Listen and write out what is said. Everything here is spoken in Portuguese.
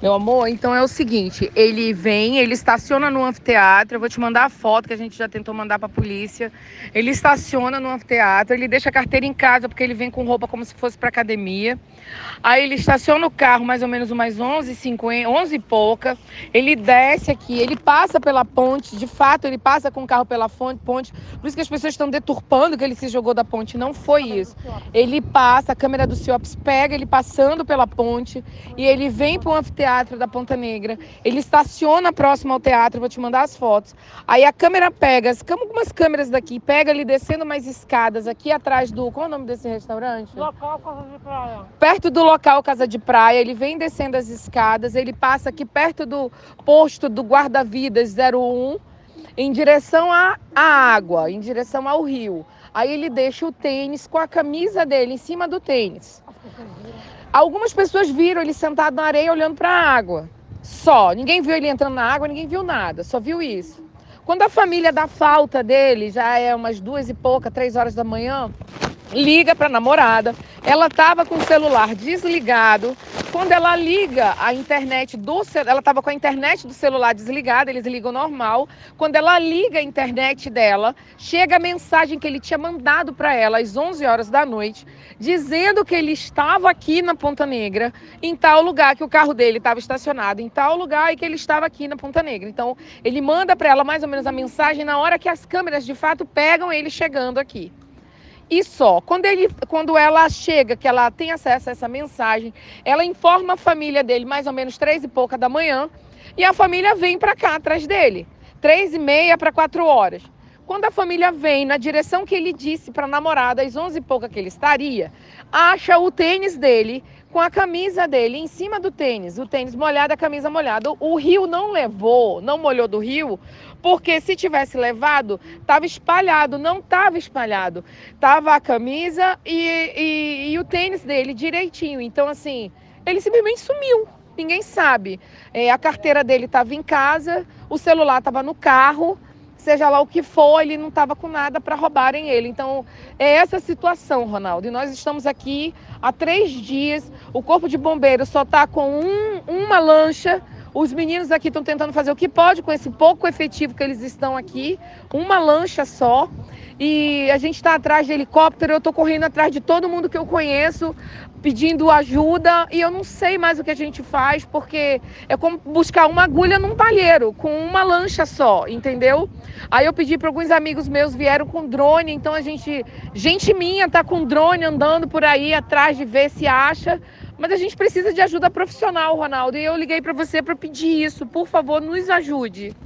Meu amor, então é o seguinte, ele vem, ele estaciona no anfiteatro, eu vou te mandar a foto que a gente já tentou mandar pra polícia. Ele estaciona no anfiteatro, ele deixa a carteira em casa porque ele vem com roupa como se fosse pra academia. Aí ele estaciona o carro mais ou menos umas 11h50, 11 e pouca. Ele desce aqui, ele passa pela ponte, de fato ele passa com o carro pela ponte. Por isso que as pessoas estão deturpando que ele se jogou da ponte, não foi isso. Ele passa, a câmera do CIOPS pega ele passando pela ponte e ele vem para o anfiteatro da Ponta Negra. Ele estaciona próximo ao teatro, vou te mandar as fotos. Aí a câmera pega, algumas câmeras daqui, pega ele descendo mais escadas aqui atrás do... Qual é o nome desse restaurante? Local Casa de Praia. Perto do local Casa de Praia, ele vem descendo as escadas, ele passa aqui perto do posto do guarda-vidas 01, em direção à água, em direção ao rio. Aí ele deixa o tênis com a camisa dele em cima do tênis. Algumas pessoas viram ele sentado na areia olhando para a água. Só. Ninguém viu ele entrando na água, ninguém viu nada, só viu isso. Quando a família dá falta dele, já é umas 2 e pouca, 3 horas da manhã, liga para a namorada. Ela estava com o celular desligado. Quando ela liga a internet ela estava com a internet do celular desligada, eles ligam normal. Quando ela liga a internet dela, chega a mensagem que ele tinha mandado para ela às 11 horas da noite, dizendo que ele estava aqui na Ponta Negra, em tal lugar, que o carro dele estava estacionado em tal lugar e que ele estava aqui na Ponta Negra. Então, ele manda para ela mais ou menos a mensagem na hora que as câmeras de fato pegam ele chegando aqui. E só, quando ela chega, que ela tem acesso a essa mensagem, ela informa a família dele mais ou menos 3 e pouca da manhã e a família vem para cá atrás dele, 3h30 para 4 horas. Quando a família vem na direção que ele disse para a namorada, às 11 e pouca que ele estaria, acha o tênis dele com a camisa dele em cima do tênis, o tênis molhado, a camisa molhada. O rio não molhou do rio, porque se tivesse levado, estava espalhado, não estava espalhado. Estava a camisa e o tênis dele direitinho. Então, assim, ele simplesmente sumiu, ninguém sabe. A carteira dele estava em casa, o celular estava no carro, seja lá o que for, ele não estava com nada para roubarem ele. Então, é essa a situação, Ronaldo. E nós estamos aqui há 3 dias, o Corpo de Bombeiros só está com uma lancha. Os meninos aqui estão tentando fazer o que pode com esse pouco efetivo que eles estão aqui, uma lancha só. E a gente está atrás de helicóptero, eu estou correndo atrás de todo mundo que eu conheço, pedindo ajuda, e eu não sei mais o que a gente faz, porque é como buscar uma agulha num palheiro, com uma lancha só, entendeu? Aí eu pedi para alguns amigos meus, vieram com drone, então gente minha tá com drone andando por aí atrás de ver se acha, mas a gente precisa de ajuda profissional, Ronaldo, e eu liguei para você para pedir isso, por favor, nos ajude.